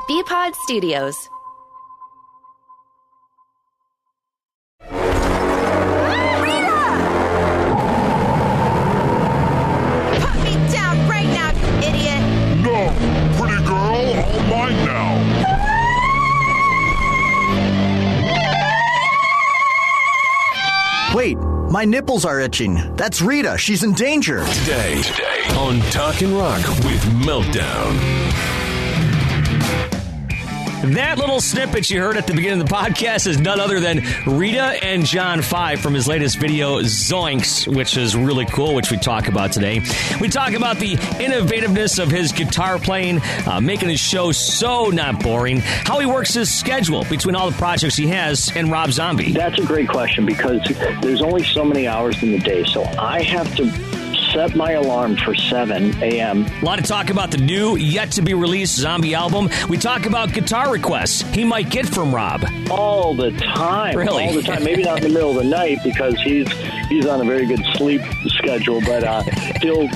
BPod Studios. No, pretty girl, all mine now. Wait, my nipples are itching. That's Rita. She's in danger. Today on Talkin' Rock with Meltdown. That little snippet you heard at the beginning of the podcast is none other than Rita and John 5 from his latest video, Zoinks, which is really cool, which we talk about today. We talk about the innovativeness of his guitar playing, making his show so not boring, how he works his schedule between all the projects he has, and Rob Zombie. That's a great question because there's only so many hours in the day, so I have to set my alarm for 7 a.m. A lot of talk about the new, yet-to-be-released Zombie album. We talk about guitar requests he might get from Rob. All the time. Really? All the time. Maybe not in the middle of the night because he's on a very good sleep schedule, but he'll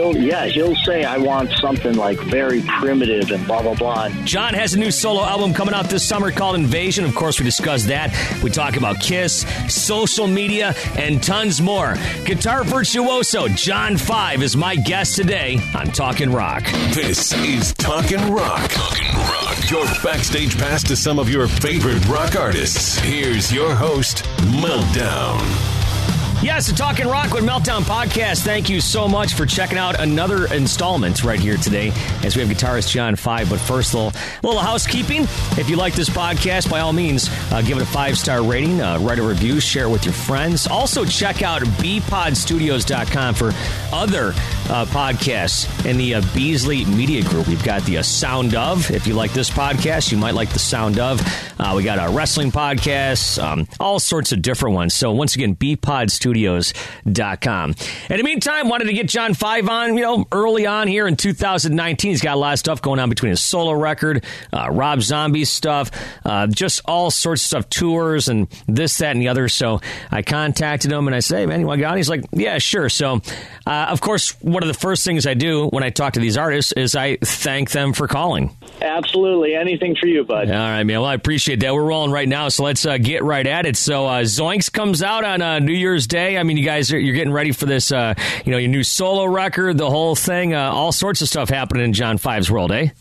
say, I want something like very primitive and blah, blah, blah. John has a new solo album coming out this summer called Invasion. Of course, we discuss that. We talk about Kiss, social media, and tons more. Guitar virtuoso John 5 is my guest today on Talkin' Rock. This is Talkin' Rock. Talkin' Rock. Your backstage pass to some of your favorite rock artists. Here's your host, Meltdown. Yes, the Talkin' Rock with Meltdown podcast. Thank you so much for checking out another installment right here today as we have guitarist John 5. But first, a little housekeeping. If you like this podcast, by all means, give it a 5-star rating, write a review, share it with your friends. Also, check out bpodstudios.com for other podcasts in the Beasley Media Group. We've got the Sound Of. If you like this podcast, you might like the Sound Of. We got our wrestling podcasts, all sorts of different ones. So once again, bpodstudios.com. In the meantime, wanted to get John 5 on, early on here in 2019. He's got a lot of stuff going on between his solo record, Rob Zombie stuff, just all sorts of stuff, tours and this, that, and the other. So I contacted him and I said, hey, man, you want to get on? He's like, yeah, sure. So, of course, one of the first things I do when I talk to these artists is I thank them for calling. Absolutely. Anything for you, bud. All right, man. Well, I appreciate that. We're rolling right now, so let's get right at it. So Zoinks comes out on New Year's Day. I mean, you guys you're getting ready for this, your new solo record, the whole thing, all sorts of stuff happening in John 5's world, eh?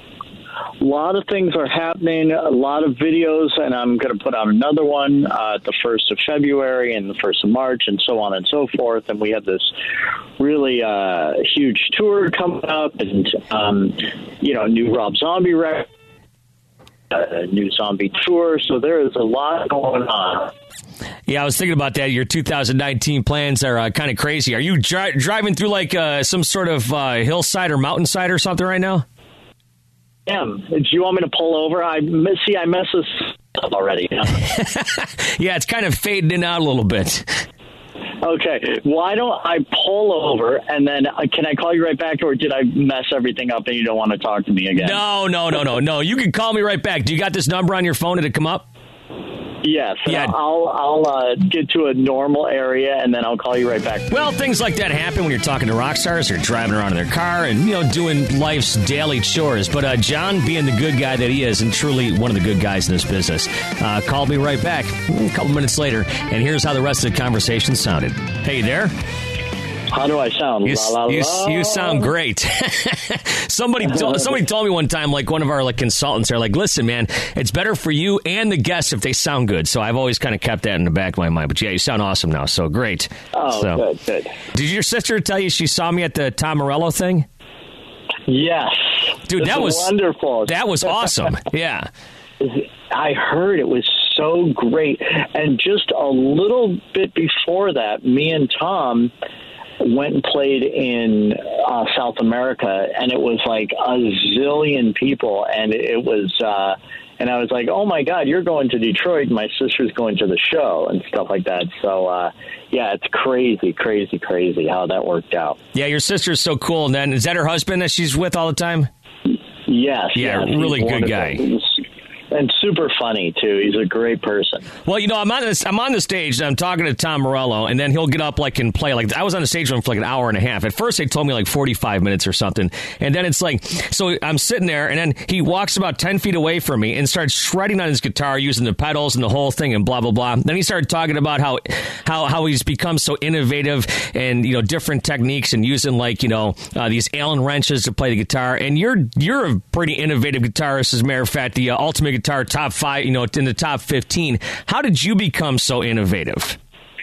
A lot of things are happening, a lot of videos, and I'm going to put out another one the 1st of February and the 1st of March and so on and so forth. And we have this really huge tour coming up and, new Rob Zombie record, new Zombie tour. So there is a lot going on. Yeah, I was thinking about that. Your 2019 plans are kind of crazy. Are you driving through like some sort of hillside or mountainside or something right now? Yeah. Do you want me to pull over? I mess this up already. Yeah, it's kind of fading in out a little bit. Okay. Why don't I pull over and then can I call you right back, or did I mess everything up and you don't want to talk to me again? No. You can call me right back. Do you got this number on your phone? Did it come up? Yes. Yeah. I'll get to a normal area and then I'll call you right back. Well, things like that happen when you're talking to rock stars or driving around in their car and, doing life's daily chores. But John, being the good guy that he is and truly one of the good guys in this business, called me right back a couple minutes later. And here's how the rest of the conversation sounded. Hey, there? How do I sound? You sound great. Somebody told me one time, like one of our consultants, they're like, listen, man, it's better for you and the guests if they sound good. So I've always kind of kept that in the back of my mind. But yeah, you sound awesome now. So great. Oh, good. Did your sister tell you she saw me at the Tom Morello thing? Yes. Dude, that was wonderful. That was awesome. Yeah. I heard it was so great. And just a little bit before that, me and Tom went and played in South America, and it was like a zillion people, and it was and I was like, oh my God, you're going to Detroit, and my sister's going to the show and stuff like that. So yeah, it's crazy how that worked out. Yeah, your sister's so cool. And then is that her husband that she's with all the time? Yes. Yeah, really good guy. And super funny, too. He's a great person. Well, I'm on the stage, and I'm talking to Tom Morello, and then he'll get up and play. I was on the stage with him for an hour and a half. At first, they told me 45 minutes or something. And then it's so I'm sitting there, and then he walks about 10 feet away from me and starts shredding on his guitar using the pedals and the whole thing and blah, blah, blah. Then he started talking about how he's become so innovative and, different techniques and using these Allen wrenches to play the guitar. And you're a pretty innovative guitarist, as a matter of fact, the Ultimate Guitar top 5, in the top 15. How did you become so innovative?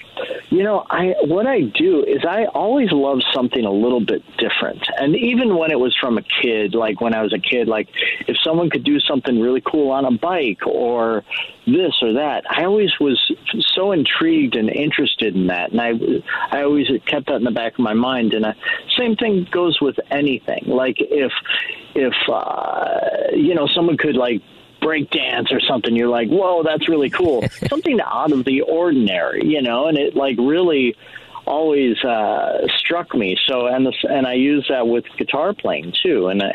What I do is I always love something a little bit different. And even when it was from a kid, when I was a kid, if someone could do something really cool on a bike or this or that, I always was so intrigued and interested in that. And I always kept that in the back of my mind. And same thing goes with anything. If someone could break dance or something, you're like, whoa, that's really cool. Something out of the ordinary, and it really always struck me. So, and I use that with guitar playing too. And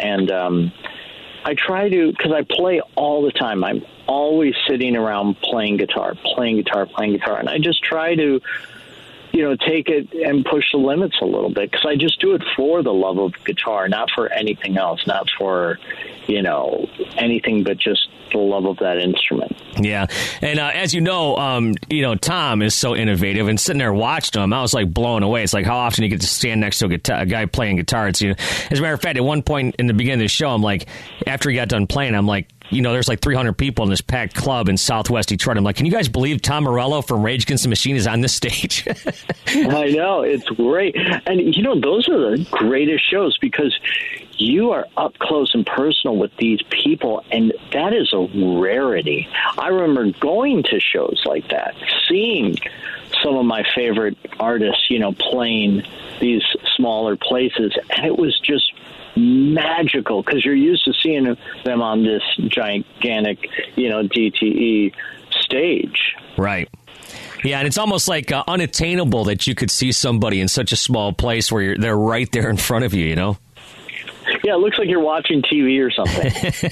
I try to, because I play all the time. I'm always sitting around playing guitar. And I just try to, take it and push the limits a little bit, because I just do it for the love of guitar, not for anything else, not for, anything but just the love of that instrument. Yeah. And as Tom is so innovative, and sitting there watching him, I was blown away. It's how often you get to stand next to a guy playing guitar. It's, as a matter of fact, at one point in the beginning of the show, I'm after he got done playing, I'm there's 300 people in this packed club in Southwest Detroit. I'm can you guys believe Tom Morello from Rage Against the Machine is on this stage? I know. It's great. And, those are the greatest shows, because you are up close and personal with these people, and that is a rarity. I remember going to shows like that, seeing some of my favorite artists, playing these smaller places, and it was just magical, because you're used to seeing them on this gigantic, DTE stage. Right. Yeah, and it's almost unattainable that you could see somebody in such a small place where they're right there in front of you, Yeah, it looks like you're watching TV or something.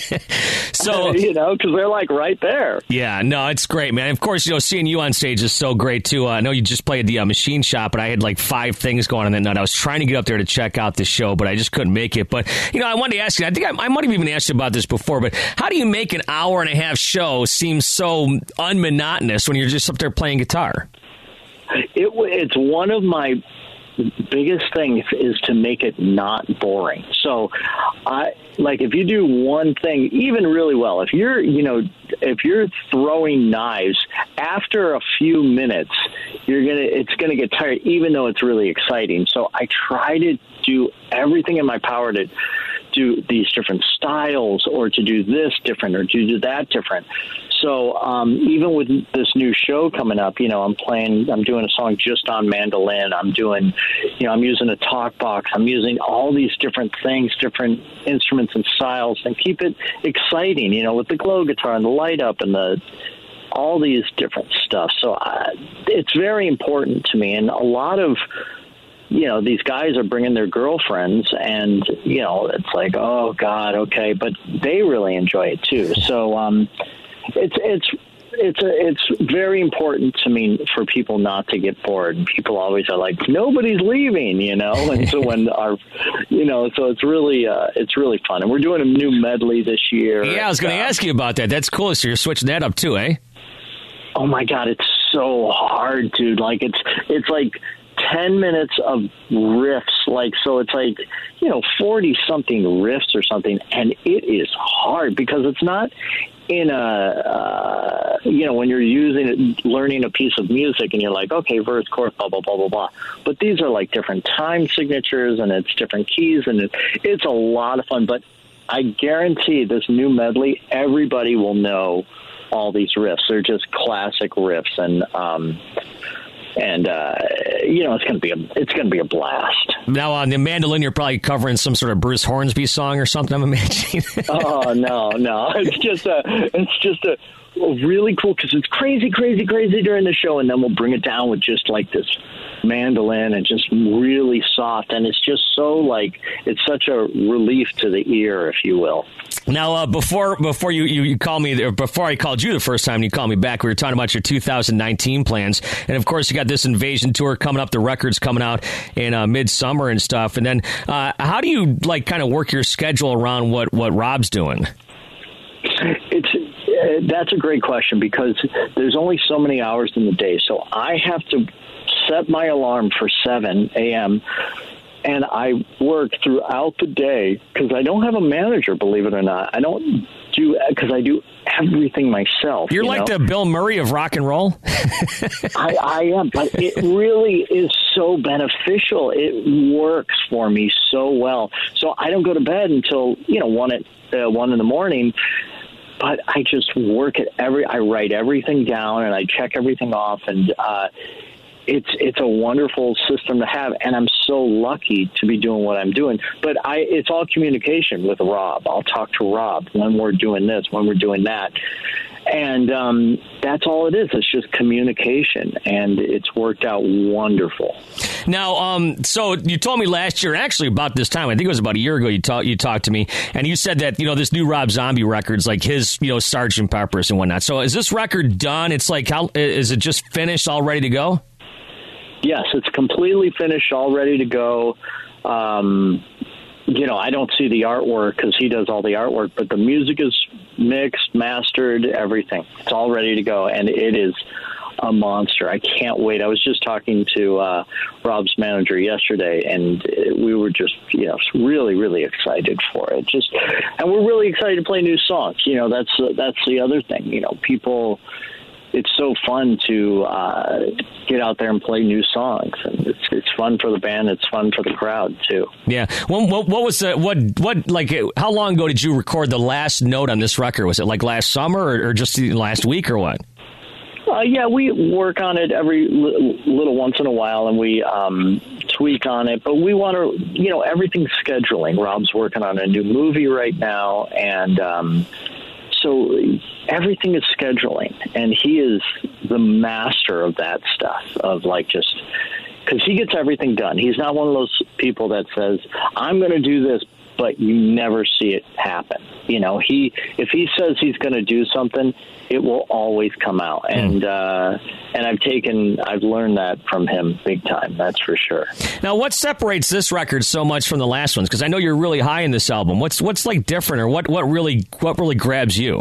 So, because they're right there. Yeah, no, it's great, man. Of course, seeing you on stage is so great, too. I know you just played the Machine Shop, but I had 5 things going on that night. I was trying to get up there to check out the show, but I just couldn't make it. But, I wanted to ask you, I think I might have even asked you about this before, but how do you make an hour-and-a-half show seem so unmonotonous when you're just up there playing guitar? It's one of my biggest thing is to make it not boring. So if you do one thing even really well, if you're throwing knives, after a few minutes it's gonna get tired, even though it's really exciting. So I try to do everything in my power to do these different styles, or to do this different, or to do that different. So even with this new show coming up, I'm doing a song just on mandolin. I'm doing, I'm using a talk box. I'm using all these different things, different instruments and styles, and keep it exciting, with the glow guitar and the light up and all these different stuff. So it's very important to me. And a lot of, these guys are bringing their girlfriends, and, it's oh God, okay. But they really enjoy it too. So, it's very important to me for people not to get bored. People always are nobody's leaving, and so when so it's really fun. And we're doing a new medley this year. Yeah, I was going to ask you about that. That's cool. So you're switching that up too, eh? Oh my God, it's so hard, dude. It's 10 minutes of riffs, so it's 40 something riffs or something, and it is hard because it's not in a when you're learning a piece of music and you're okay, verse, chorus, blah blah blah blah blah, but these are different time signatures, and it's different keys, and it's a lot of fun. But I guarantee this new medley, everybody will know all these riffs. They're just classic riffs, and it's gonna be a blast. Now on the mandolin, you're probably covering some sort of Bruce Hornsby song or something, I'm imagining. Oh no, it's just a really cool, because it's crazy during the show, and then we'll bring it down with just this mandolin, and just really soft, and it's just so it's such a relief to the ear, if you will. Now, before you call me, or before I called you the first time, you called me back. We were talking about your 2019 plans, and of course, you got this Invasion tour coming up. The record's coming out in midsummer and stuff. And then, how do you kind of work your schedule around what Rob's doing? That's a great question, because there's only so many hours in the day, so I have to set my alarm for 7 a.m. And I work throughout the day because I don't have a manager, believe it or not. I don't because I do everything myself. You're like the Bill Murray of rock and roll. I am, but it really is so beneficial. It works for me so well. So I don't go to bed until 1 in the morning. But I just work I write everything down and I check everything off, and it's a wonderful system to have, and I'm so lucky to be doing what I'm doing. But it's all communication with Rob. I'll talk to Rob when we're doing this, when we're doing that. And that's all it is. It's just communication, and it's worked out wonderful. Now, so you told me last year, actually about this time, I think it was about a year ago, you talked to me, and you said that, this new Rob Zombie record's like his, Sgt. Pepper's and whatnot. So is this record done? It's like, is it just finished, all ready to go? Yes, it's completely finished, all ready to go. I don't see the artwork because he does all the artwork, but the music is mixed, mastered, everything. It's all ready to go, and it is a monster. I can't wait. I was just talking to Rob's manager yesterday, and we were just, really, really excited for it. And we're really excited to play new songs. That's the other thing. People. It's so fun to get out there and play new songs, and it's fun for the band. It's fun for the crowd too. Yeah. Well, what was how long ago did you record the last note on this record? Was it like last summer or just last week or what? Yeah, we work on it every little once in a while, and we tweak on it. But we want to, everything's scheduling. Rob's working on a new movie right now, and so everything is scheduling, and he is the master of that stuff, of just because he gets everything done. He's not one of those people that says, I'm going to do this, but you never see it happen. If he says he's going to do something, it will always come out. And I've learned that from him big time. That's for sure. Now, what separates this record so much from the last ones? Because I know you're really high in this album. What's different, or what really grabs you?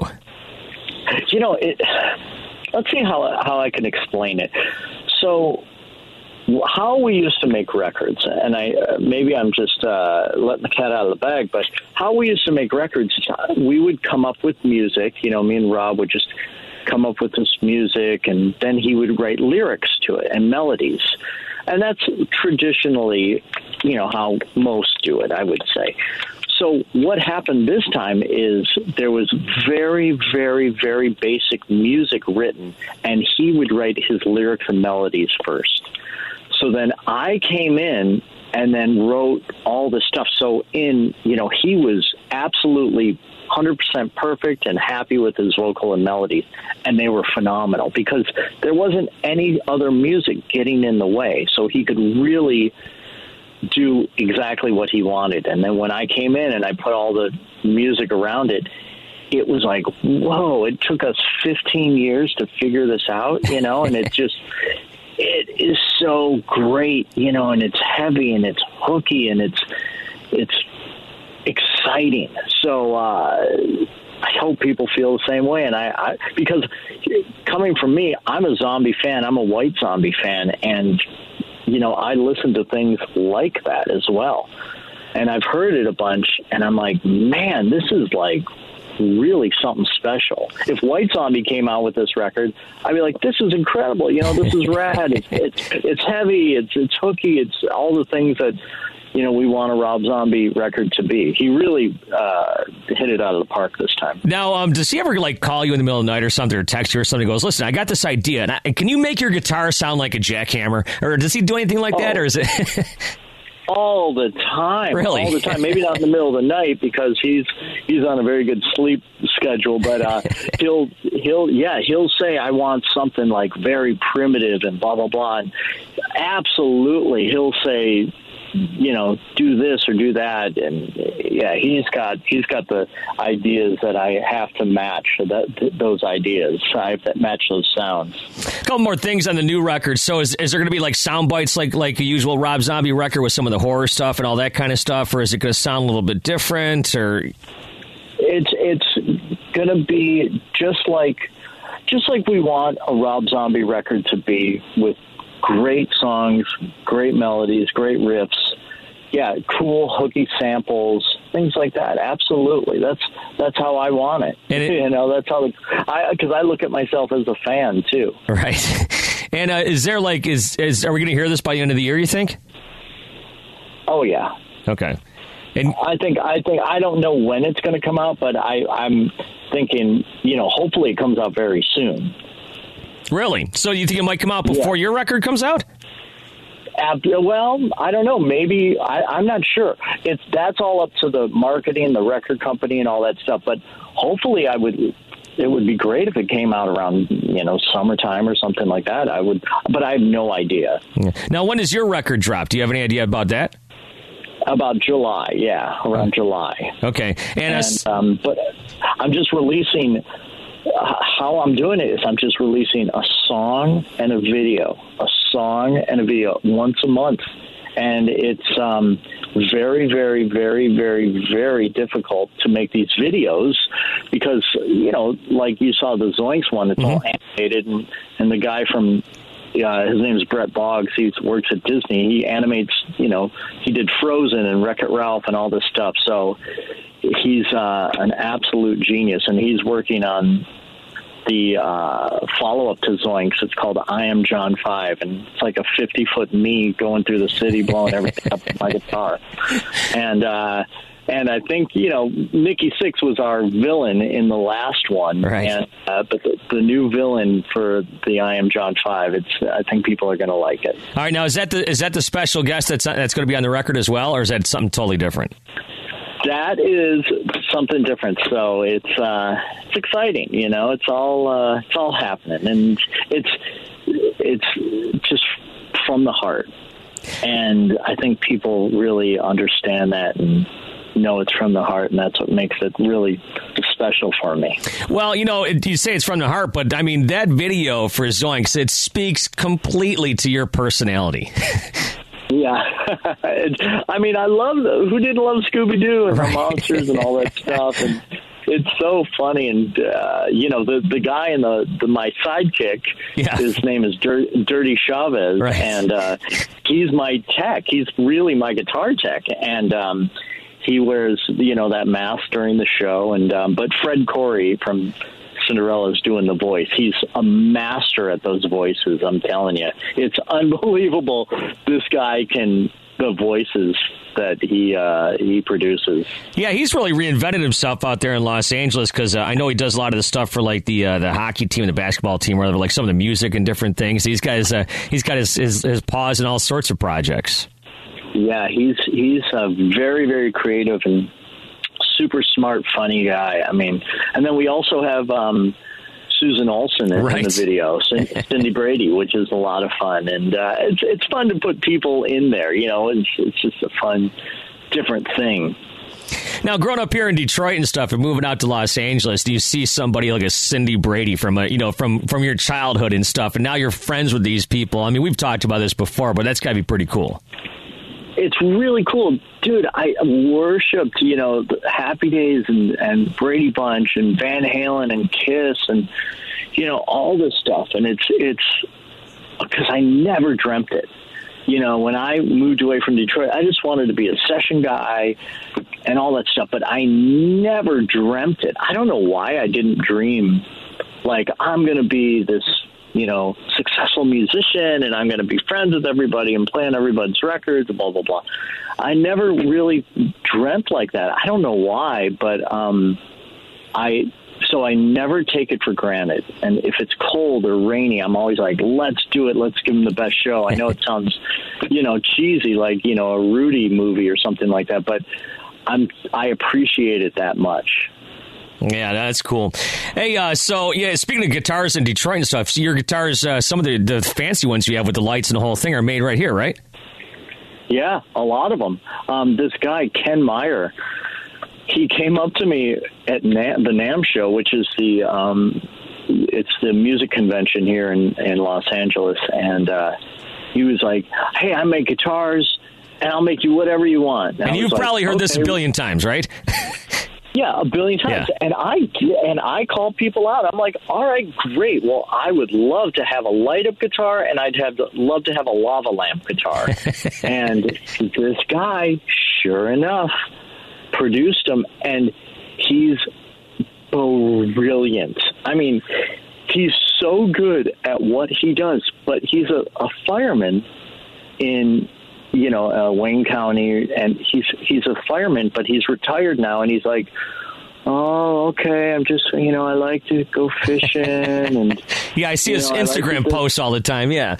Let's see how I can explain it. So, how we used to make records, and maybe I'm just letting the cat out of the bag, but how we used to make records, we would come up with music. Me and Rob would just come up with this music, and then he would write lyrics to it and melodies. And that's traditionally, how most do it, I would say. So what happened this time is there was very, very, very basic music written, and he would write his lyrics and melodies first. So then I came in and then wrote all the stuff. So he was absolutely 100% perfect and happy with his vocal and melodies, and they were phenomenal because there wasn't any other music getting in the way. So he could really do exactly what he wanted. And then when I came in and I put all the music around it, it was like, whoa, it took us 15 years to figure this out, and it is so great, and it's heavy and it's hooky and it's exciting. So I hope people feel the same way. And I because coming from me, I'm a Zombie fan. I'm a White Zombie fan. And, I listen to things like that as well. And I've heard it a bunch, and I'm like, man, this is like really something special. If White Zombie came out with this record, I'd be like, this is incredible. This is rad. It's heavy. It's hooky. It's all the things that, we want a Rob Zombie record to be. He really hit it out of the park this time. Now, does he ever call you in the middle of the night or something, or text you or something? Goes, listen, I got this idea. And can you make your guitar sound like a jackhammer? Or does he do anything like that? Or is it? All the time. Really? All the time. Maybe not in the middle of the night because he's on a very good sleep schedule, but he'll say, I want something like very primitive and blah, blah, blah. And absolutely. He'll say, do this or do that. And yeah, he's got the ideas that I have to match those ideas. I have to match those sounds. A couple more things on the new record. So is there going to be like sound bites like a usual Rob Zombie record with some of the horror stuff and all that kind of stuff, or is it going to sound a little bit different? Or it's going to be just like we want a Rob Zombie record to be, with great songs, great melodies, great riffs. Yeah, cool, hooky samples, things like that. Absolutely, that's how I want it. That's how because I look at myself as a fan too. Right. And is there are we going to hear this by the end of the year, you think? Oh yeah. Okay. And I think I don't know when it's going to come out, but I'm thinking, hopefully it comes out very soon. Really? So you think it might come out before your record comes out? Well, I don't know. Maybe I'm not sure. That's all up to the marketing, the record company, and all that stuff. But hopefully, it would be great if it came out around summertime or something like that. But I have no idea. Yeah. Now, when does your record drop? Do you have any idea about that? About July, around July. Okay, but I'm just releasing. How I'm doing it is I'm just releasing a song and a video once a month, and it's very, very, very, very, very difficult to make these videos because like you saw the Zoinks one, it's all animated, and the guy from his name is Brett Boggs. He works at Disney. He animates, he did Frozen and Wreck-It Ralph and all this stuff. So he's an absolute genius, and he's working on the follow-up to Zoinks. It's called I Am John 5, and it's like a 50-foot me going through the city, blowing everything up with my guitar. And I think, Nikki Sixx was our villain in the last one. Right. And, but the new villain for the I Am John 5, I think people are going to like it. All right. Now, is that the special guest that's going to be on the record as well, or is that something totally different? That is something different. So it's exciting. It's all happening, and it's just from the heart. And I think people really understand that and know it's from the heart, and that's what makes it really special for me. Well, you say it's from the heart, but I mean, that video for Zoinks, it speaks completely to your personality. Yeah. I mean, I love who didn't love Scooby-Doo and the monsters and all that stuff, and it's so funny. And the guy in my sidekick, his name is Dirty Chavez, right. And he's my tech. He's really my guitar tech, and he wears that mask during the show. And but Fred Corey from Cinderella's doing the voice. He's a master at those voices. I'm telling you, it's unbelievable. This guy the voices that he produces. Yeah, he's really reinvented himself out there in Los Angeles, because I know he does a lot of the stuff for like the hockey team and the basketball team, or like some of the music and different things. He's got his paws in all sorts of projects. Yeah, he's a very, very creative and super smart, funny guy. I mean, and then we also have Susan Olsen in the video, Cindy Brady, which is a lot of fun, and it's fun to put people in there. It's just a fun, different thing. Now, growing up here in Detroit and stuff, and moving out to Los Angeles, do you see somebody like a Cindy Brady from your childhood and stuff, and now you're friends with these people? I mean, we've talked about this before, but that's got to be pretty cool. It's really cool. Dude, I worshipped, the Happy Days and Brady Bunch and Van Halen and Kiss and, all this stuff. And it's because I never dreamt it. When I moved away from Detroit, I just wanted to be a session guy and all that stuff. But I never dreamt it. I don't know why I didn't dream, like, I'm going to be this successful musician, and I'm going to be friends with everybody and play on everybody's records, blah, blah, blah. I never really dreamt like that. I don't know why, but so I never take it for granted. And if it's cold or rainy, I'm always like, let's do it. Let's give them the best show. I know it sounds, cheesy, like, a Rudy movie or something like that, but I appreciate it that much. Yeah, that's cool. Hey, speaking of guitars in Detroit and stuff, so your guitars, some of the fancy ones you have with the lights and the whole thing are made right here, right? Yeah, a lot of them. This guy, Ken Meyer, he came up to me at the NAMM show, which is it's the music convention here in Los Angeles, and he was like, "Hey, I make guitars, and I'll make you whatever you want." And you've probably heard this a billion times, right? Yeah, a billion times. Yeah. And I call people out. I'm like, all right, great. Well, I would love to have a light-up guitar, and I'd love to have a lava lamp guitar. And this guy, sure enough, produced them, and he's brilliant. I mean, he's so good at what he does, but he's a fireman in Wayne County, and he's a fireman, but he's retired now, and he's like, "Oh, okay, I'm just, I like to go fishing." And yeah, I see his Instagram posts all the time. Yeah.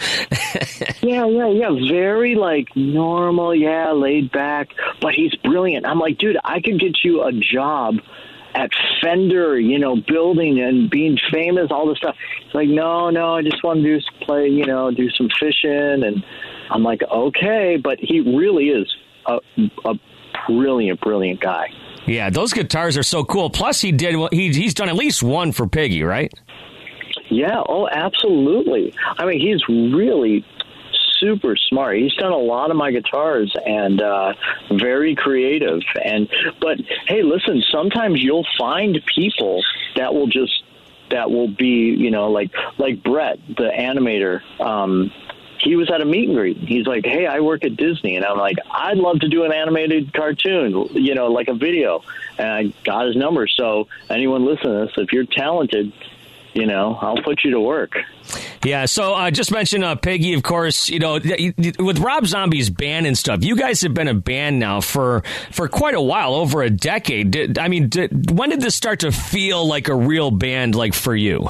yeah. Very normal, laid back, but he's brilliant. I'm like, dude, I could get you a job at Fender, building and being famous, all this stuff. It's like, no, I just want to do some fishing. And I'm like, okay, but he really is a brilliant guy. Yeah, those guitars are so cool. Plus, he's done at least one for Piggy, right? Yeah, oh, absolutely. I mean, he's really super smart. He's done a lot of my guitars, and very creative. But hey, listen, sometimes you'll find people that will be, like Brett, the animator. He was at a meet and greet. He's like, "Hey, I work at Disney." And I'm like, "I'd love to do an animated cartoon, like a video." And I got his number. So anyone listening to this, if you're talented, I'll put you to work. Yeah, so just mention Piggy, of course, with Rob Zombie's band and stuff. You guys have been a band now for quite a while, over a decade. When did this start to feel like a real band, like for you?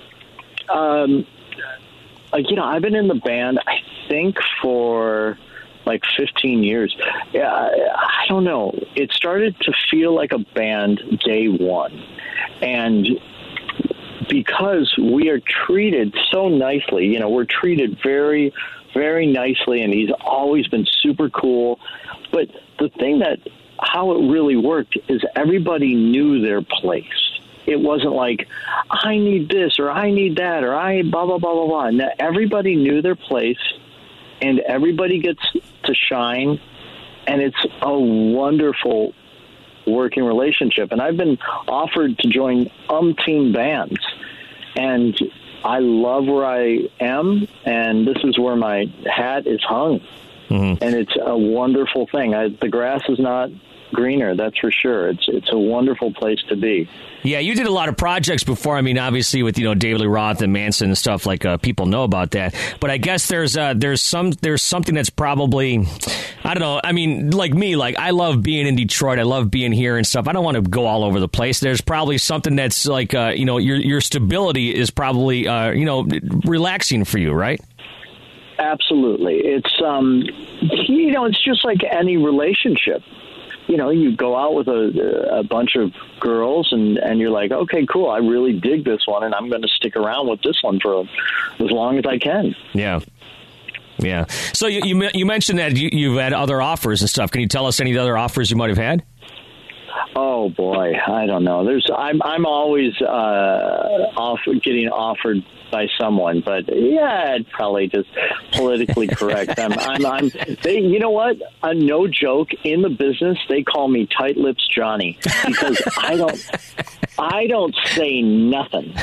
I've been in the band, I think, for 15 years. I don't know. It started to feel like a band day one. And because we are treated so nicely, we're treated very, very nicely, and he's always been super cool. But the thing how it really worked is everybody knew their place. It wasn't like, I need this or I need that or I blah, blah, blah, blah, blah. And everybody knew their place, and everybody gets to shine, and it's a wonderful working relationship. And I've been offered to join umpteen bands, and I love where I am, and this is where my hat is hung. Mm-hmm. And it's a wonderful thing. The grass is not greener, that's for sure. It's a wonderful place to be. Yeah, you did a lot of projects before. Obviously with David Lee Roth and Manson and stuff, people know about that. But I guess there's something that's probably, I don't know. Like me, I love being in Detroit. I love being here and stuff. I don't want to go all over the place. There's probably something that's your stability is probably relaxing for you, right? Absolutely. It's it's just like any relationship. You go out with a bunch of girls, and you're like, okay, cool, I really dig this one, and I'm going to stick around with this one for as long as I can. Yeah. Yeah. So you mentioned that you've had other offers and stuff. Can you tell us any of the other offers you might have had? Oh boy, I don't know. I'm always getting offered by someone, but yeah, I'd probably just politically correct them. They, you know what? No joke. In the business, they call me Tight Lips Johnny because I don't say nothing.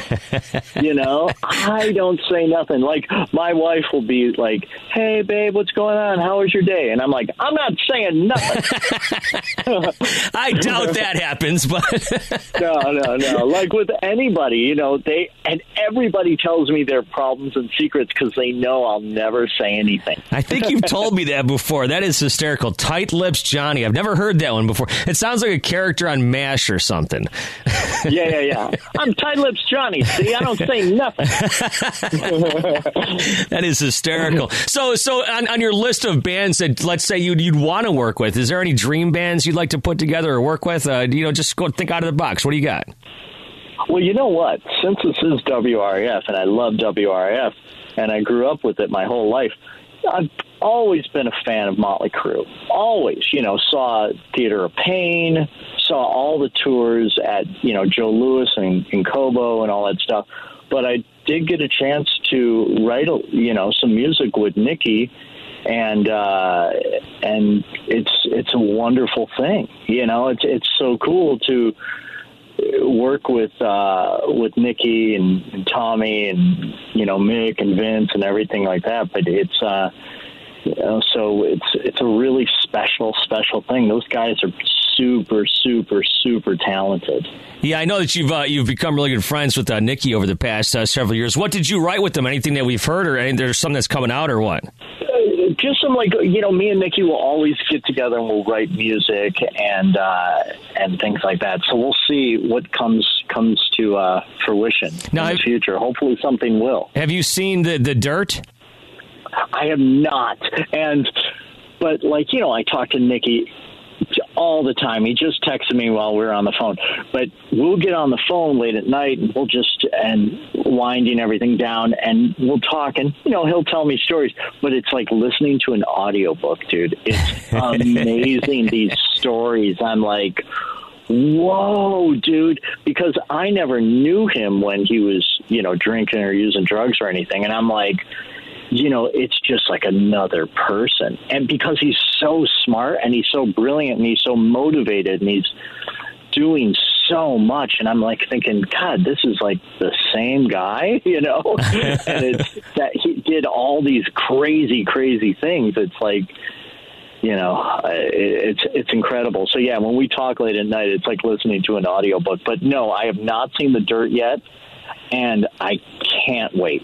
I don't say nothing. Like my wife will be like, "Hey, babe, what's going on? How was your day?" And I'm like, "I'm not saying nothing." I doubt that happens, but no. Like with anybody, and everybody tells me their problems and secrets because they know I'll never say anything. I think you've told me that before. That is hysterical. Tight Lips Johnny. I've never heard that one before. It sounds like a character on MASH or something. Yeah. I'm Tight Lips Johnny. See, I don't say nothing. That is hysterical. So on your list of bands that, let's say, you'd want to work with, is there any dream bands you'd like to put together or work with? Just go think out of the box. What do you got? Well, you know what? Since this is WRAF, and I love WRAF, and I grew up with it my whole life, always been a fan of Motley Crue. Always, saw Theater of Pain, saw all the tours at, Joe Louis and Kobo and all that stuff. But I did get a chance to write, some music with Nikki, and it's a wonderful thing. It's so cool to work with Nikki and Tommy and Mick and Vince and everything like that. But it's so it's a really special thing. Those guys are super talented. Yeah, I know that you've become really good friends with Nikki over the past several years. What did you write with them? Anything that we've heard, or there's something that's coming out, or what? Just some me and Nikki will always get together and we'll write music and things like that. So we'll see what comes to fruition in the future. Hopefully something will. Have you seen the Dirt? I have not. But I talk to Nikki all the time. He just texted me while we were on the phone. But we'll get on the phone late at night and we'll winding everything down and we'll talk and, he'll tell me stories. But it's like listening to an audiobook, dude. It's amazing, these stories. I'm like, whoa, dude, because I never knew him when he was, drinking or using drugs or anything. And I'm like, it's just like another person. And because he's so smart and he's so brilliant and he's so motivated and he's doing so much. And I'm like thinking, God, this is like the same guy, and it's that he did all these crazy things. It's like, it's incredible. So yeah, when we talk late at night, it's like listening to an audiobook. But no, I have not seen The Dirt yet. And I can't wait.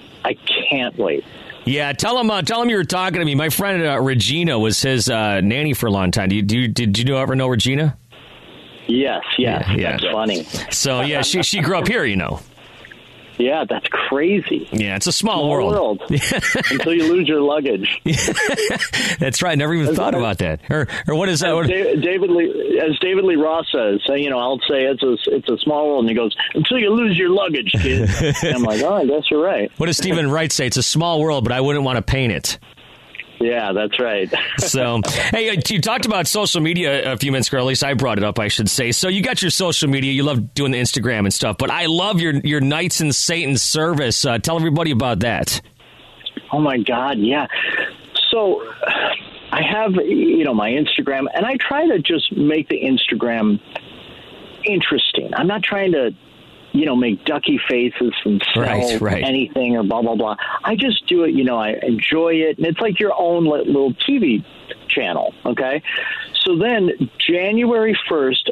Yeah, tell him you were talking to me. My friend Regina was his nanny for a long time. Did you ever know Regina? Yes. Yeah. That's funny. So yeah, she grew up here, Yeah, that's crazy. Yeah, it's a small world. Until you lose your luggage. That's right. Never even thought about that. Or what is that? As David Lee Roth says, I'll say it's a small world, and he goes, until you lose your luggage, kid. And I'm like, I guess you're right. What does Stephen Wright say? It's a small world, but I wouldn't want to paint it. Yeah, that's right. So, hey, you talked about social media a few minutes ago. At least I brought it up, I should say. So you got your social media. You love doing the Instagram and stuff. But I love your Knights in Satan's Service. Tell everybody about that. Oh, my God, yeah. So I have, my Instagram, and I try to just make the Instagram interesting. I'm not trying to make ducky faces and sell anything or blah, blah, blah. I just do it, I enjoy it. And it's like your own little TV channel, okay? So then January 1st,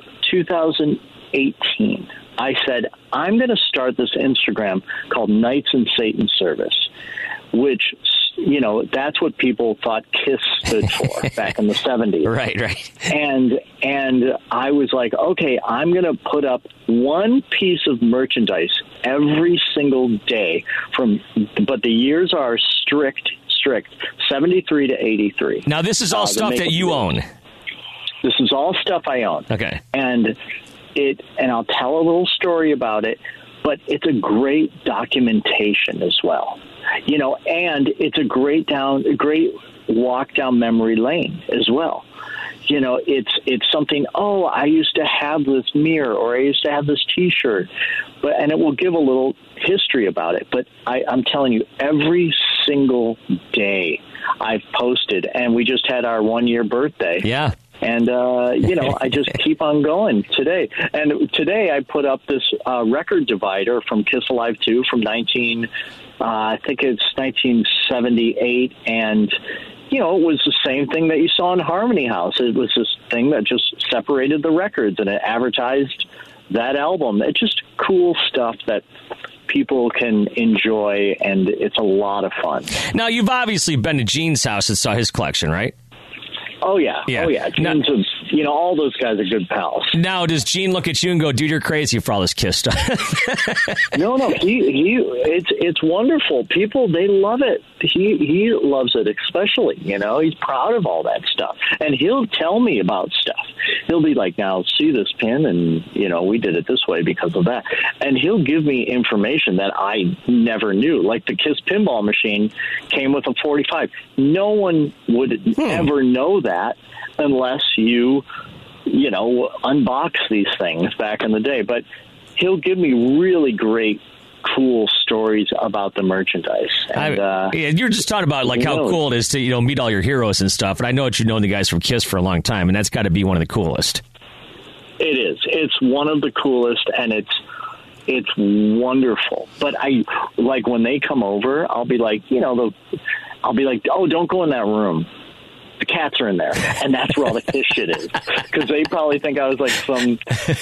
2018, I said, I'm going to start this Instagram called Knights in Satan's Service, which, that's what people thought KISS stood for back in the 70s. Right. And I was like, okay, I'm going to put up one piece of merchandise every single day but the years are strict, 73 to 83. Now, this is all stuff that you own. This is all stuff I own. Okay. And I'll tell a little story about it, but it's a great documentation as well. And it's a great walk down memory lane as well. It's something, I used to have this mirror or I used to have this T-shirt, and it will give a little history about it. But I'm telling you, every single day I've posted, and we just had our 1-year birthday. Yeah. And, I just keep on going today. And today I put up this record divider from Kiss Alive 2 from I think it's 1978. And, it was the same thing that you saw in Harmony House. It was this thing that just separated the records and it advertised that album. It's just cool stuff that people can enjoy, and it's a lot of fun. Now, you've obviously been to Gene's house and saw his collection, right? Oh, yeah. Yeah. Oh, yeah. Gene's all those guys are good pals. Now, does Gene look at you and go, dude, you're crazy for all this Kiss stuff? No, it's wonderful. People, they love it. He loves it, especially, he's proud of all that stuff. And he'll tell me about stuff. He'll be like, now, see this pin, and, we did it this way because of that. And he'll give me information that I never knew. Like the Kiss pinball machine came with a 45. No one would ever know that unless you unbox these things back in the day. But he'll give me really great, cool stories about the merchandise. And, you're just talking about how cool it is to meet all your heroes and stuff. And I know that you've known the guys from Kiss for a long time, and that's got to be one of the coolest. It is. It's one of the coolest, and it's wonderful. But I like when they come over, I'll be like, I'll be like, oh, don't go in that room. The cats are in there, and that's where all the Kiss shit is. Because they probably think I was like some,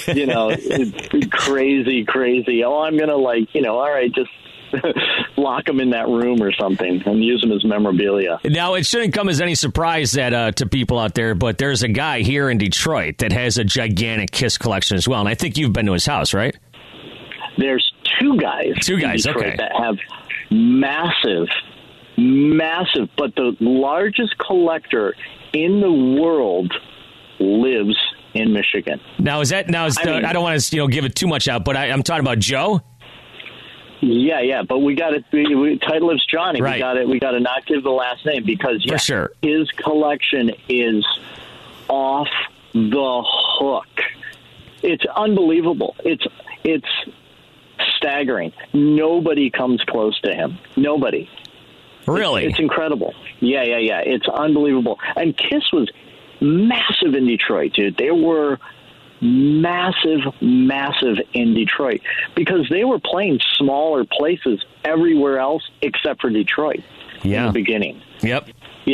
crazy. Oh, I'm gonna all right, just lock them in that room or something and use them as memorabilia. Now, it shouldn't come as any surprise that to people out there, but there's a guy here in Detroit that has a gigantic Kiss collection as well, and I think you've been to his house, right? There's two guys in Detroit okay, that have massive, but the largest collector in the world lives in Michigan. Now, I don't want to give it too much out, but I'm talking about Joe. Yeah, but we got it. Title lives Johnny. Right. We got to not give the last name because for sure his collection is off the hook. It's unbelievable. It's staggering. Nobody comes close to him. Nobody. Really? It's incredible. Yeah. It's unbelievable. And Kiss was massive in Detroit, dude. They were massive in Detroit because they were playing smaller places everywhere else except for Detroit in the beginning. Yep.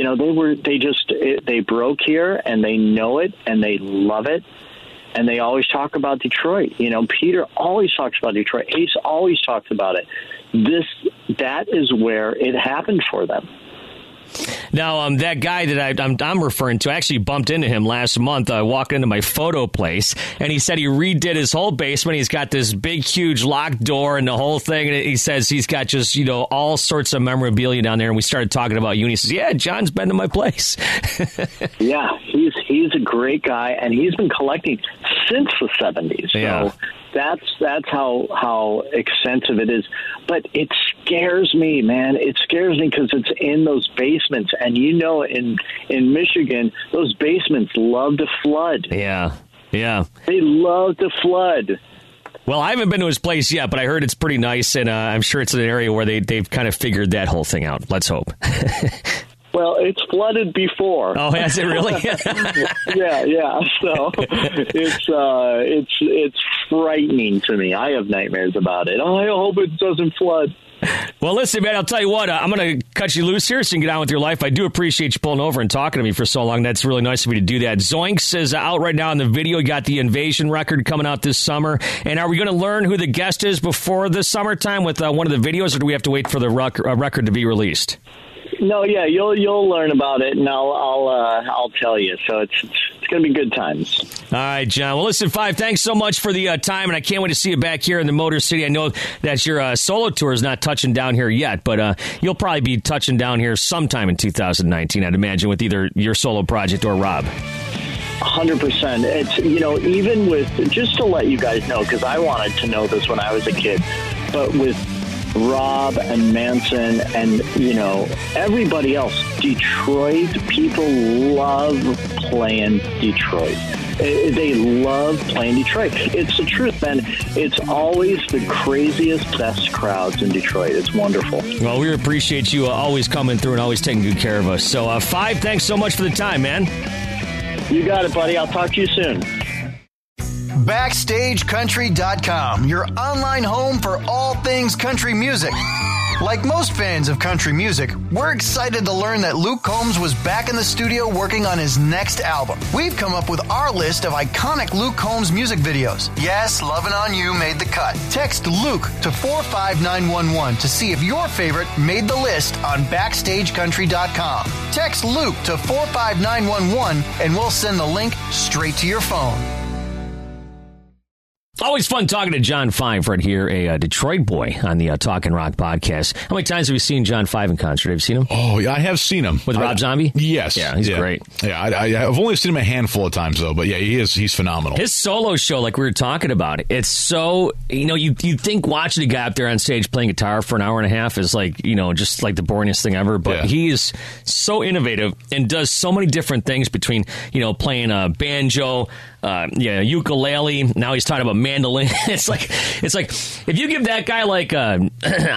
They broke here and they know it and they love it. And they always talk about Detroit. Peter always talks about Detroit. Ace always talks about it. That is where it happened for them. Now, that guy that I'm referring to, I actually bumped into him last month. I walked into my photo place, and he said he redid his whole basement. He's got this big, huge locked door and the whole thing. And he says he's got just, all sorts of memorabilia down there. And we started talking about you, and he says, yeah, John's been to my place. Yeah, he's a great guy, and he's been collecting since the 70s. So that's how extensive it is. But it scares me, man. It scares me because it's in those basements. And in Michigan, those basements love to flood. Yeah. They love to flood. Well, I haven't been to his place yet, but I heard it's pretty nice, and I'm sure it's an area where they've kind of figured that whole thing out. Let's hope. Well, it's flooded before. Oh, has it really? Yeah. So it's frightening to me. I have nightmares about it. Oh, I hope it doesn't flood. Well, listen, man, I'll tell you what. I'm going to cut you loose here so you can get on with your life. I do appreciate you pulling over and talking to me for so long. That's really nice of you to do that. Zoinks is out right now in the video. You got the Invasion record coming out this summer. And are we going to learn who the guest is before the summertime with one of the videos, or do we have to wait for the record to be released? No, yeah, you'll learn about it, and I'll tell you. So it's going to be good times. All right, John. Well, listen, Five, thanks so much for the time, and I can't wait to see you back here in the Motor City. I know that your solo tour is not touching down here yet, but you'll probably be touching down here sometime in 2019, I'd imagine, with either your solo project or Rob. 100%. It's, even with, just to let you guys know, because I wanted to know this when I was a kid, but with Rob and Manson and, everybody else, Detroit, people love playing Detroit. They love playing Detroit. It's the truth, man. It's always the craziest, best crowds in Detroit. It's wonderful. Well, we appreciate you always coming through and always taking good care of us. So, Five, thanks so much for the time, man. You got it, buddy. I'll talk to you soon. BackstageCountry.com, your online home for all things country music. Like most fans of country music, we're excited to learn that Luke Combs was back in the studio working on his next album. We've come up with our list of iconic Luke Combs music videos. Yes, Lovin' On You made the cut. Text Luke to 45911 to see if your favorite made the list on BackstageCountry.com. Text Luke to 45911 and we'll send the link straight to your phone. Always fun talking to John Five right here, a Detroit boy on the Talkin' Rock podcast. How many times have you seen John Five in concert? Have you seen him? Oh, yeah, I have seen him. With Rob Zombie? Yes. Yeah, he's great. Yeah, I've only seen him a handful of times, though, but yeah, he's phenomenal. His solo show, like we were talking about, it's so, you think watching a guy up there on stage playing guitar for an hour and a half is like, just like the boringest thing ever, but he is so innovative and does so many different things between, playing a banjo, ukulele. Now he's talking about mandolin. It's like if you give that guy like a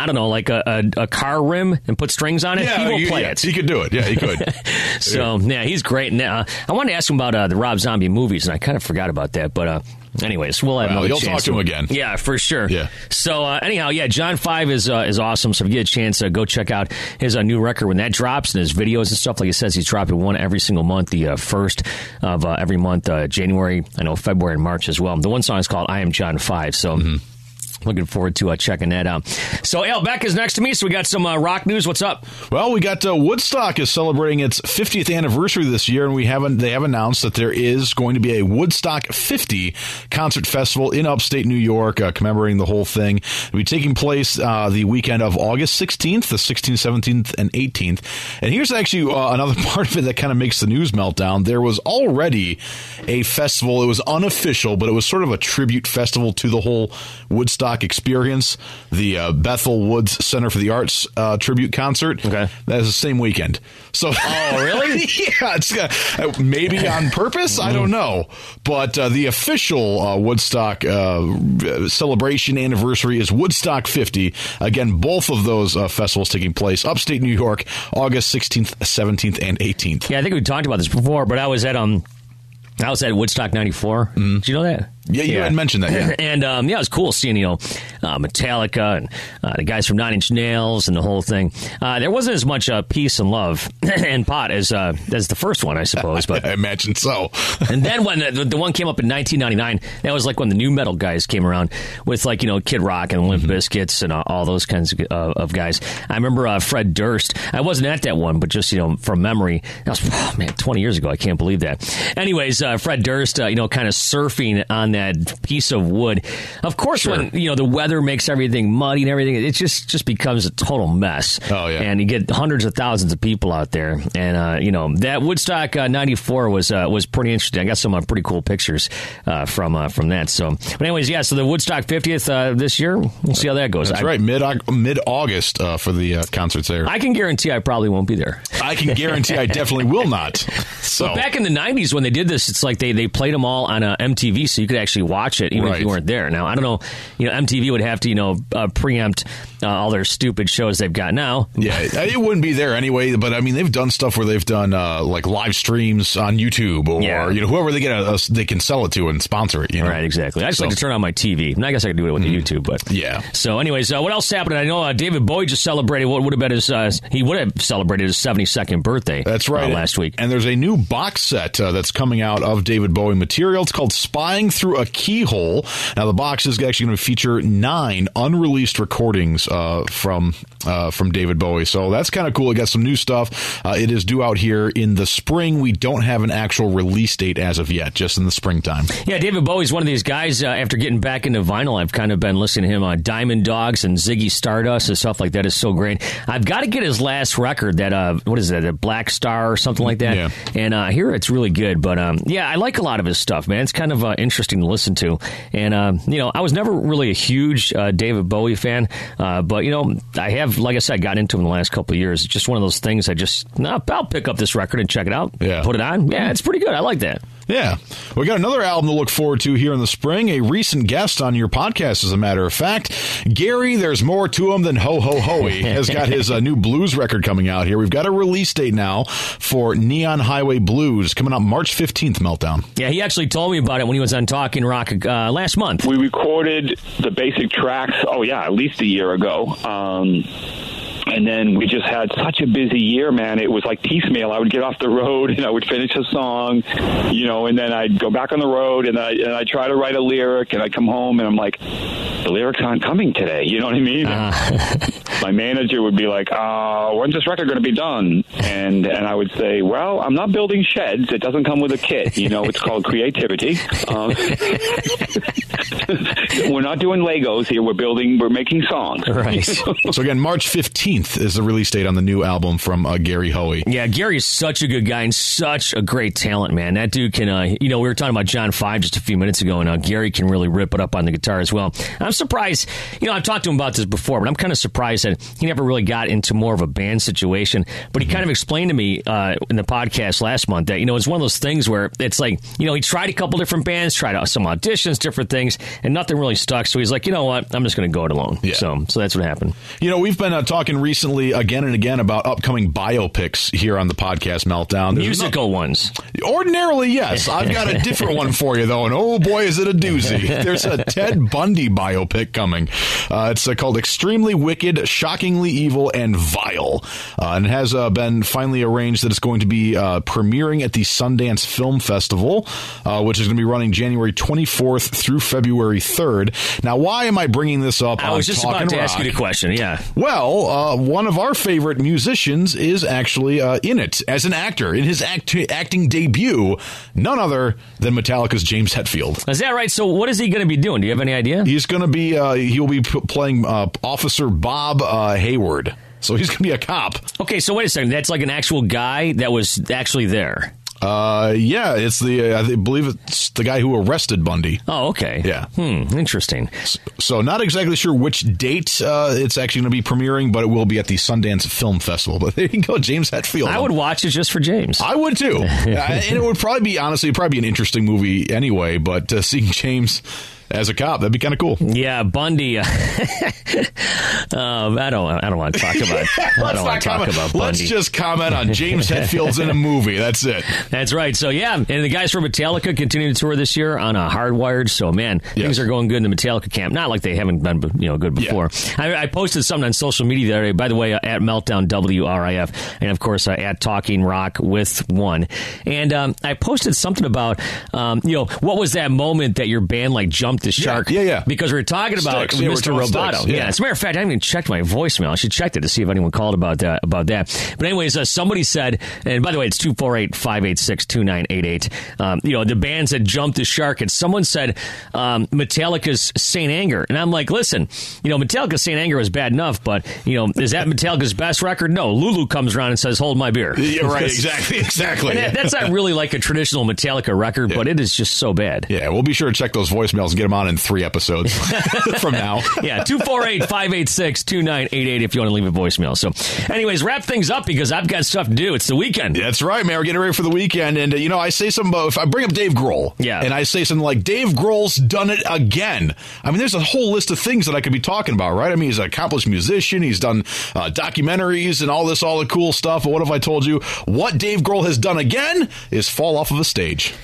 car rim and put strings on it, he will play it. He could do it. Yeah, he could. So he's great. Now I wanted to ask him about the Rob Zombie movies, and I kind of forgot about that, but. Anyways, we'll have another chance. You'll talk to him again. Yeah, for sure. Yeah. So anyhow, John Five is awesome. So if you get a chance, go check out his new record when that drops and his videos and stuff. Like he says, he's dropping one every single month. The first of every month, January, February and March as well. The one song is called "I Am John Five." So. Looking forward to checking that out. So, Al Beck is next to me, so we got some rock news. What's up? Well, we got Woodstock is celebrating its 50th anniversary this year, and they have announced that there is going to be a Woodstock 50 concert festival in upstate New York, commemorating the whole thing. It'll be taking place the weekend of August 16th, the 16th, 17th, and 18th. And here's actually another part of it that kind of makes the news meltdown. There was already a festival. It was unofficial, but it was sort of a tribute festival to the whole Woodstock experience, the Bethel Woods Center for the Arts tribute concert. Okay. That is the same weekend. So, really? Yeah, it's maybe on purpose. I don't know. But the official Woodstock celebration anniversary is Woodstock 50. Again, both of those festivals taking place upstate New York, August 16th, 17th, and 18th. Yeah, I think we talked about this before, but I was at Woodstock 94. Mm-hmm. Did you know that? Yeah, you had mentioned that, yeah. And, it was cool seeing, Metallica and the guys from Nine Inch Nails and the whole thing. There wasn't as much peace and love and pot as the first one, I suppose. But I imagine so. And then when the one came up in 1999, that was like when the new metal guys came around with Kid Rock and Limp Bizkits and all those kinds of guys. I remember Fred Durst. I wasn't at that one, but just, from memory. That was, 20 years ago. I can't believe that. Anyways, Fred Durst, kind of surfing on that piece of wood. Of course, when the weather makes everything muddy and everything, it just becomes a total mess. Oh yeah, and you get hundreds of thousands of people out there, and that Woodstock 94 was pretty interesting. I got some pretty cool pictures from that. So, but anyways, so the Woodstock 50th this year, we'll see how that goes. That's right, mid-August for the concerts there. I can guarantee I probably won't be there. I can guarantee I definitely will not. So but back in the 90s when they did this, it's like they played them all on MTV, so you could actually watch it even if you weren't there. Now I don't know, MTV would have to preempt all their stupid shows they've got now. Yeah, it wouldn't be there anyway. But I mean, they've done stuff where they've done like live streams on YouTube, or whoever they get, they can sell it to and sponsor it. Right, exactly. I just like to turn on my TV. I guess I could do it with the YouTube, but yeah. So, anyways, what else happened? I know David Bowie just celebrated what would have been his 72nd birthday. That's right, last week. And there's a new box set that's coming out of David Bowie material. It's called "Spying Through a Keyhole." Now, the box is actually going to feature 9 unreleased recordings from David Bowie. So that's kind of cool. It got some new stuff. It is due out here in the spring. We don't have an actual release date as of yet, just in the springtime. Yeah, David Bowie's one of these guys, after getting back into vinyl, I've kind of been listening to him on Diamond Dogs and Ziggy Stardust and stuff like that. Is so great. I've got to get his last record, that, what is that, a Black Star or something like that. Yeah. And I hear it's really good. But, I like a lot of his stuff, man. It's kind of interesting to listen to. And, I was never really a huge David Bowie fan, but, I have, like I said, got into him in the last couple of years. It's just one of those things I'll pick up this record and check it out. Yeah. Put it on. Yeah, it's pretty good. I like that. Yeah. We got another album to look forward to here in the spring. A recent guest on your podcast, as a matter of fact. Gary, there's more to him than Ho Ho Hoey, has got his new blues record coming out here. We've got a release date now for Neon Highway Blues, coming out March 15th, Meltdown. Yeah, he actually told me about it when he was on Talking Rock last month. We recorded the basic tracks, at least a year ago. And then we just had such a busy year, man. It was like piecemeal. I would get off the road and I would finish a song, and then I'd go back on the road and I'd try to write a lyric, and I'd come home and I'm like, the lyrics aren't coming today. You know what I mean? My manager would be like, when's this record going to be done? And I would say, well, I'm not building sheds. It doesn't come with a kit. It's called creativity. We're not doing Legos here. We're making songs. Right. So again, March 15th is the release date on the new album from Gary Hoey. Yeah, Gary is such a good guy and such a great talent, man. That dude can, we were talking about John 5 just a few minutes ago, and Gary can really rip it up on the guitar as well. I'm surprised, I've talked to him about this before, but I'm kind of surprised that he never really got into more of a band situation. But he kind of explained to me in the podcast last month that, it's one of those things where it's like, he tried a couple different bands, tried out some auditions, different things, and nothing really stuck. So he's like, you know what, I'm just going to go it alone. Yeah. So that's what happened. We've been talking recently again and again about upcoming biopics here on the podcast Meltdown. Musical ones. Ordinarily, yes. I've got a different one for you, though, and oh boy, is it a doozy. There's a Ted Bundy biopic coming. It's called Extremely Wicked, Shockingly Evil, and Vile. And it has been finally arranged that it's going to be premiering at the Sundance Film Festival, which is going to be running January 24th through February 3rd. Now, why am I bringing this up? I was just about to ask you the question, yeah. Well, one of our favorite musicians is actually in it as an actor. In his acting debut, none other than Metallica's James Hetfield. Is that right? So what is he going to be doing? Do you have any idea? He's going to be, he'll be playing Officer Bob Hayward. So he's going to be a cop. Okay, so wait a second. That's like an actual guy that was actually there. Yeah, it's I believe it's the guy who arrested Bundy. Oh, okay. Yeah. Interesting. So not exactly sure which date it's actually going to be premiering, but it will be at the Sundance Film Festival. But there you go, James Hetfield. I would watch it just for James. I would too. And it would probably be, honestly, an interesting movie anyway, but seeing James as a cop, that'd be kind of cool. Yeah, Bundy. I don't want to talk about. I don't want to talk about Bundy. Let's just comment on James Hetfield's in a movie. That's it. That's right. So yeah, and the guys from Metallica continue to tour this year on Hardwired. So man, things are going good in the Metallica camp. Not like they haven't been good before. Yeah. I posted something on social media the other day. By the way, at Meltdown WRIF, and of course at Talking Rock with One. And I posted something about what was that moment that your band jumped the shark? Yeah. Because we were talking about Mr. Roboto. Yeah. As a matter of fact, I haven't even checked my voicemail. I should check that to see if anyone called about that. But anyways, somebody said, and by the way, it's 248-586-2988. The bands that jumped the shark, and someone said Metallica's Saint Anger, and I'm like, listen, Metallica's Saint Anger was bad enough, but is that Metallica's best record? No. Lulu comes around and says, "Hold my beer." Yeah, right. Exactly. And that's not really like a traditional Metallica record, but it is just so bad. Yeah, we'll be sure to check those voicemails and get them on in 3 episodes from now. Yeah, 248-586-2988 if you want to leave a voicemail. So, anyways, wrap things up because I've got stuff to do. It's the weekend. That's right, man. We're getting ready for the weekend. And, I say something about, if I bring up Dave Grohl, and I say something like, Dave Grohl's done it again. I mean, there's a whole list of things that I could be talking about, right? I mean, he's an accomplished musician. He's done documentaries and all the cool stuff. But what if I told you what Dave Grohl has done again is fall off of a stage?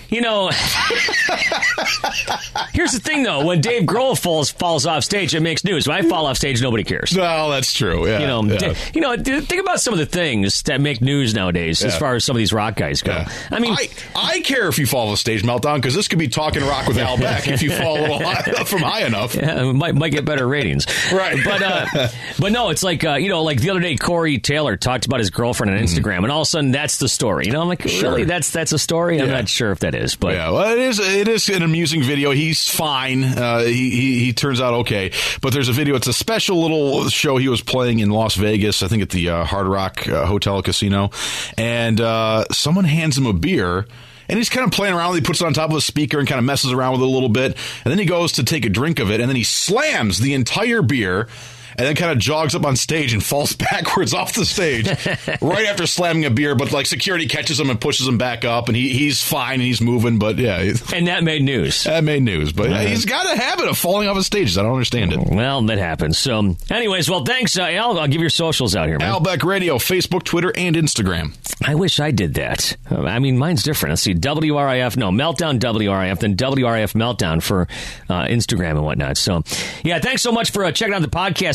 Here's the thing, though. When Dave Grohl falls off stage, it makes news. When I fall off stage, nobody cares. No, that's true. Yeah. Think about some of the things that make news nowadays as far as some of these rock guys go. Yeah. I mean, I care if you fall off a stage, Meltdown, because this could be Talking Rock with Al Beck if you fall a little high enough. Yeah, it might get better ratings. Right. But no, it's like the other day, Corey Taylor talked about his girlfriend on Instagram, and all of a sudden that's the story. I'm like, really? That's a story? I'm not sure if that is. But yeah, well, it is an amusing video. He's fine. He turns out okay. But there's a video. It's a special little show he was playing in Las Vegas, I think at the Hard Rock Hotel Casino. And someone hands him a beer. And he's kind of playing around with it. He puts it on top of a speaker and kind of messes around with it a little bit. And then he goes to take a drink of it. And then he slams the entire beer. And then kind of jogs up on stage and falls backwards off the stage right after slamming a beer. But security catches him and pushes him back up, and he's fine and he's moving. But yeah, and that made news. But he's got a habit of falling off of stages. I don't understand it. Well, that happens. So, anyways, thanks, Al. I'll give your socials out here, man. Al Beck Radio, Facebook, Twitter, and Instagram. I wish I did that. I mean, mine's different. Let's see, Meltdown WRIF, then WRIF Meltdown for Instagram and whatnot. So, yeah, thanks so much for checking out the podcast.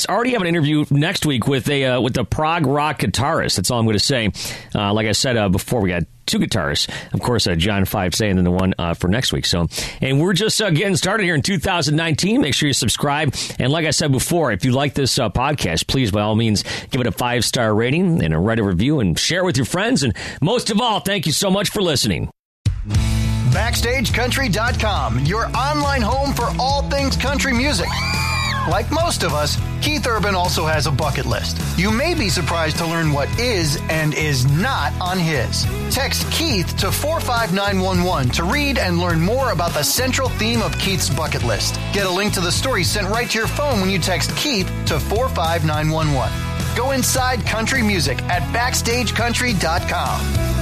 Yes, already have an interview next week with the prog rock guitarist. That's all I'm going to say. Like I said before, we got 2 guitarists. Of course, John 5 today and then the one for next week. So, and we're just getting started here in 2019. Make sure you subscribe. And like I said before, if you like this podcast, please, by all means, give it a 5-star rating and write a review and share it with your friends. And most of all, thank you so much for listening. BackstageCountry.com, your online home for all things country music. Like most of us, Keith Urban also has a bucket list. You may be surprised to learn what is and is not on his. Text Keith to 45911 to read and learn more about the central theme of Keith's bucket list. Get a link to the story sent right to your phone when you text Keith to 45911. Go inside country music at BackstageCountry.com.